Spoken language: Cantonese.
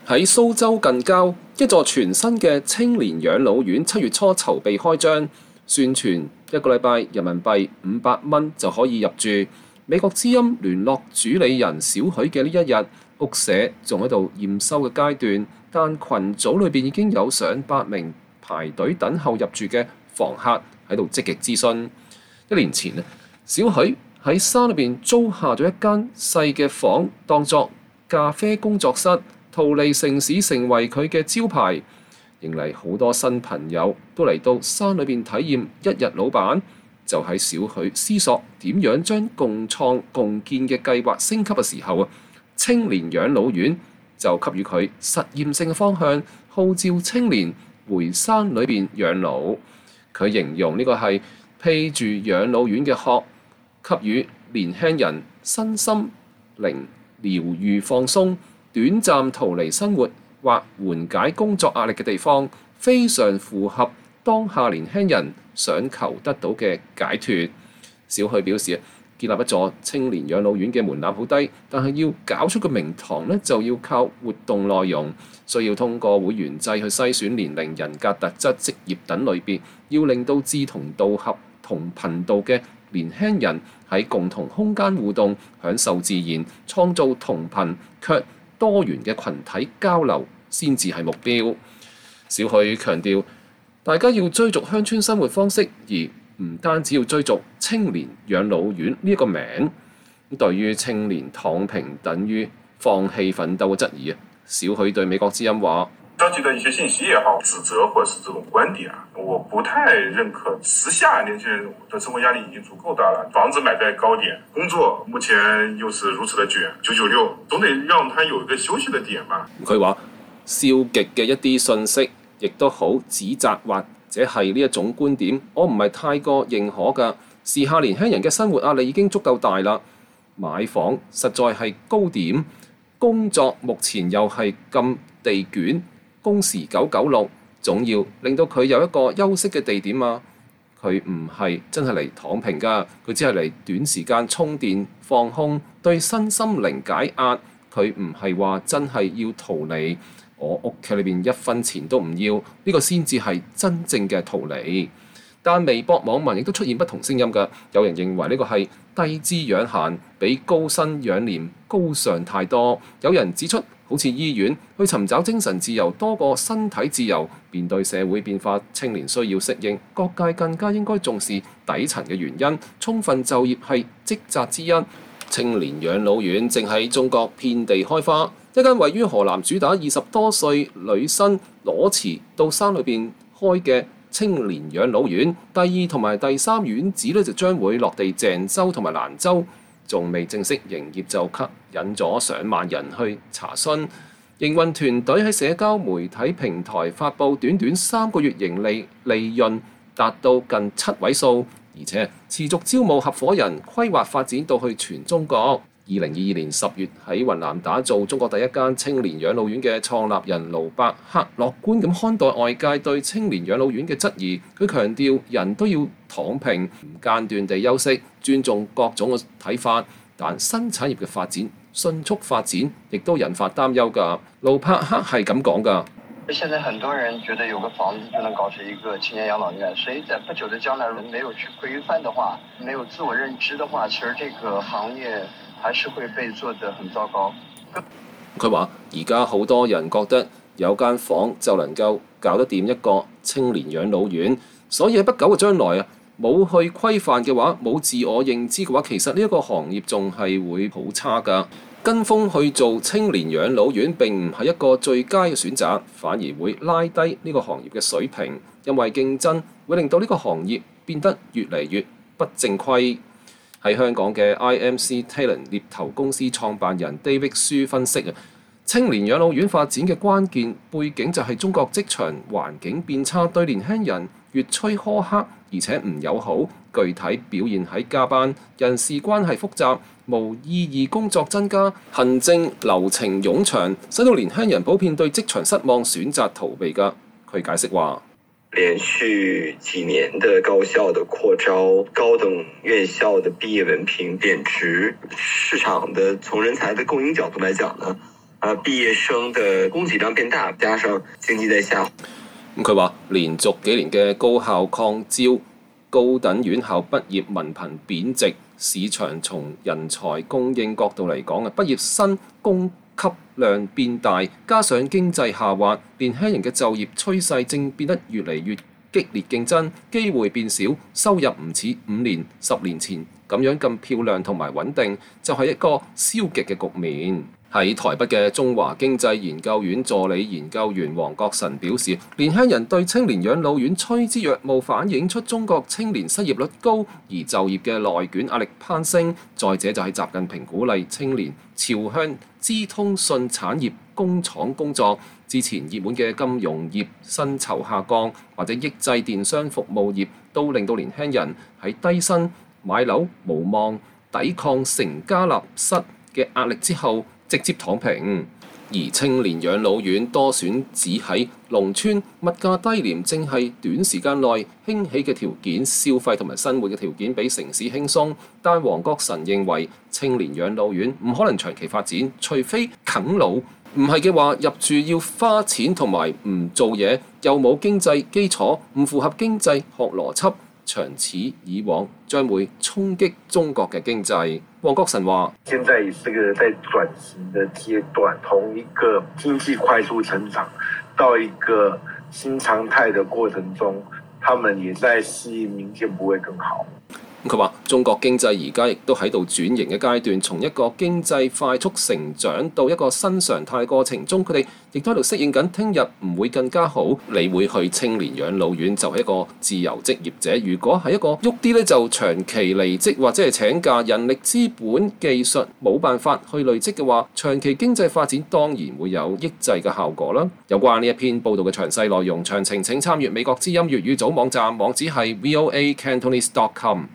喺蘇州近郊，一座全新嘅青年養老院7月初籌備開張，宣傳1個禮拜人民幣500蚊就可以入住。美國之音聯絡主理人小許嘅呢一日，屋舍仲喺度驗收嘅階段，但群組裏邊已經有上百名排隊等候入住嘅房客喺度積極諮詢。1年前小許喺山裏邊租下咗一間細嘅房，當作咖啡工作室。逃離城市成為佢嘅招牌，迎嚟好多新朋友都嚟到山裏邊體驗一日老闆。就喺小許思索點樣將共創共建嘅計劃升級嘅時候青年養老院就給予佢實驗性嘅方向，號召青年回山裏邊養老。佢形容呢個係披住養老院嘅殼，給予年輕人身心靈療癒放鬆、短暫逃離生活或緩解工作壓力嘅地方，非常符合當下年輕人想求得到嘅解脫。小許表示，建立一座青年養老院嘅門檻好低，但係要搞出個名堂呢，就要靠活動內容，需要通過會員制去篩選年齡、人格特質、職業等類別，要令到志同道合、同頻道嘅年輕人喺共同空間互動，享受自然，創造同頻卻多元嘅群體交流先至係目標。小許強調，大家要追逐鄉村生活方式，而唔單止要追逐青年養老院呢一個名。對於青年躺平等於放棄奮鬥嘅質疑小許對美國之音話： 收集的一些信息也好，指責或是這種觀點我不太認可。時下年輕人的生活壓力已經足夠大了，房子買在高點，工作目前又是如此的卷，996，總得讓他有一個休息的點吧。 佢話消極嘅一啲信息，亦都好指責或者係呢一種觀點，我唔係太過認可㗎。時下年輕人嘅生活壓力已經足夠大啦，買房實在係高點，工作目前又係咁地卷，工時996，總要令到佢有一個休息嘅地點啊！佢唔係真係嚟躺平㗎，佢只係嚟短時間充電放空，對身心靈解壓。佢唔係話真係要逃離，我屋企裏邊1分錢都唔要，呢個先至係真正嘅逃離。但微博網民亦都出現不同聲音㗎，有人認為呢個係低脂養閒，比高薪養廉高尚太多。有人指出，好似醫院去尋找精神自由多過身體自由，面對社會變化，青年需要適應，各界更加應該重視底層嘅原因，充分就業係職責之一。青年養老院正喺中國遍地開花，一間位於河南主打20多歲女生裸辭到山裏邊開嘅青年養老院，第2同埋第3院址就將會落地鄭州同埋蘭州，仲未正式營業就吸引咗上萬人去查詢。營運團隊喺社交媒體平台發布短短3個月盈利潤達到近7位數，而且持續招募合夥人，規劃發展到去全中國。2022年10月喺雲南打造中國第一間青年養老院嘅創立人盧伯克樂觀咁看待外界對青年養老院嘅質疑。佢強調人都要躺平，唔間斷地休息，尊重各種嘅睇法。但新產業嘅發展迅速發展，亦都引發擔憂㗎。盧伯克係咁講㗎。 現在很多人覺得有個房子就能搞成一個青年養老院，所以在不久的將來，人沒有去規範的話，沒有自我認知的話，其實這個行業還是會被做得很糟糕。 佢話：而家好多人覺得有間房就能夠搞得掂一個青年養老院，所以喺不久嘅將來冇去規範嘅話，冇自我認知嘅話，其實呢一個行業仲係會好差㗎。跟風去做青年養老院並唔係一個最佳嘅選擇，反而會拉低呢個行業嘅水平，因為競爭會令到呢個行業變得越嚟越不正規。喺香港嘅 IMC Talent 獵頭公司創辦人 David Xu 分析青年養老院發展嘅關鍵背景就係中國職場環境變差，對年輕人越趨苛刻，而且唔友好，具體表現喺加班、人事關係複雜、無意義工作增加、行政流程冗長，使到年輕人普遍對職場失望，選擇逃避㗎。佢解釋話： 連續幾年的高校的擴招，高等院校的畢業文憑貶值，市場的從人才的供應角度來講呢， 畢業生的供給量變大，加上經濟在下。 佢話連續幾年嘅高校擴招、高等院校畢業文憑貶值，市場從人才供應角度嚟講畢業生供給量變大，加上經濟下滑，年輕人嘅就業趨勢正變得越嚟越激烈競爭，機會變少，收入唔似5年、10年前咁樣咁漂亮同埋穩定，就係一個消極嘅局面。喺台北嘅中華經濟研究院助理研究員黃國臣表示，年輕人對青年養老院趨之若鶩，反映出中國青年失業率高，而就業嘅內卷壓力攀升。再者就係習近平鼓勵青年朝向資通訊產業工廠工作，之前熱門嘅金融業薪酬下降，或者抑制電商服務業，都令到年輕人喺低薪買樓無望抵抗成家立室嘅壓力之後直接躺平。而青年養老院多選址喺農村，物價低廉，正係短時間內興起嘅條件，消費同埋生活嘅條件比城市輕鬆。但黃國臣認為青年養老院唔可能長期發展，除非啃老，唔係嘅話入住要花錢同埋唔做嘢，又冇經濟基礎，唔符合經濟學邏輯，長此以往將會衝擊中國嘅經濟。黃國臣話： 現在也是個在轉型的階段，從一個經濟快速成長到一個新常態的過程中，他們也在適應明天不會更好。 佢話：中國經濟而家亦都喺度轉型嘅階段，從一個經濟快速成長到一個新常態過程中，佢哋亦都喺度適應緊。聽日唔會更加好，你會去青年養老院就係一個自由職業者。如果係一個喐啲咧，就長期離職或者係請假，人力資本技術冇辦法去累積嘅話，長期經濟發展當然會有抑制嘅效果啦。有關呢一篇報道嘅詳細內容詳情，請參閱美國之音粵語組網站，網址係voacantonese.com。